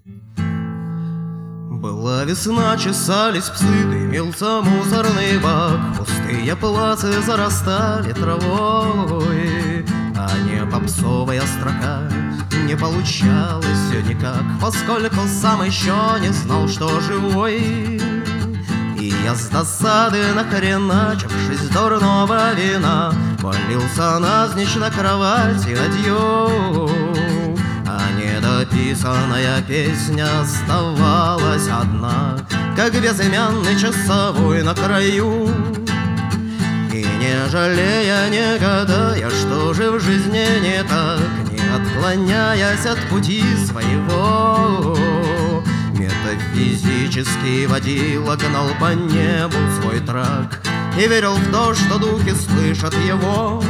Была весна, чесались псы, дымился мусорный бак, пустые плацы зарастали травой, а не попсовая строка не получалась все никак, поскольку сам еще не знал, что живой. И я с досады, нахреначившись дурного вина, валился навзничь на кровати адью. А недописанная песня оставалась одна, как безымянный часовой на краю. И не жалея, не гадая, что же в жизни не так, не отклоняясь от пути своего, метафизически водила, гнал по небу свой трак и верил в то, что духи слышат его.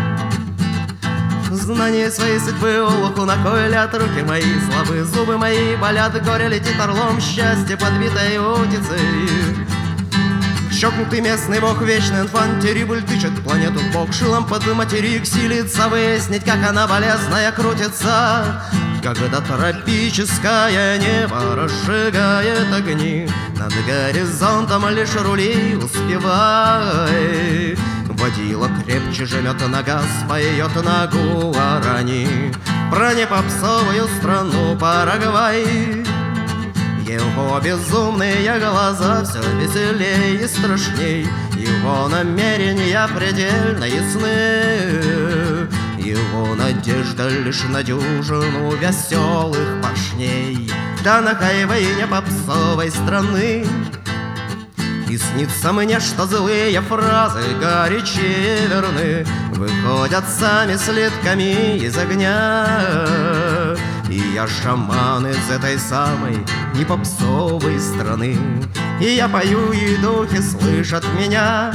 Знание своей судьбы улуку наколят руки мои, слабые зубы мои болят, горе летит орлом, счастье подбитой утицей. Чокнутый местный бог, вечный инфантерибль, тычет планету в бок шилом под материк, силится выяснить, как она болезная крутится. Когда тропическое небо разжигает огни, над горизонтом лишь рули успевай. Водила крепче жмет на газ, поет на гуарани про непопсовую страну Парагвай. Его безумные глаза все веселей и страшней, его намерения предельно ясны, его надежда лишь на дюжину веселых поршней, да на хайвее попсовой страны. И снится мне, что злые фразы горячие верны выходят сами слитками из огня. И я шаман из этой самой непопсовой страны, и я пою, и духи слышат меня.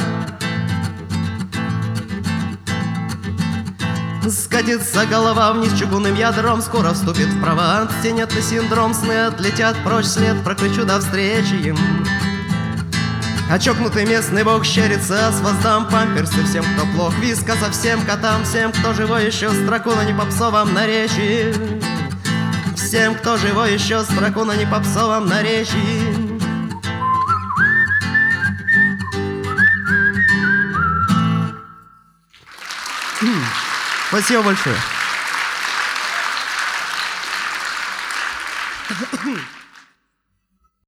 Скатится голова вниз чугунным ядром, скоро вступит в права антенетный синдром, сны отлетят прочь, след прокричу до встречи им. А чокнутый местный бог щерится, с воздам памперсы всем, кто плох, вискаса всем котам, всем, кто живой еще строку на непопсовом наречии, всем, кто живой еще строку на непопсовом наречии. Спасибо большое.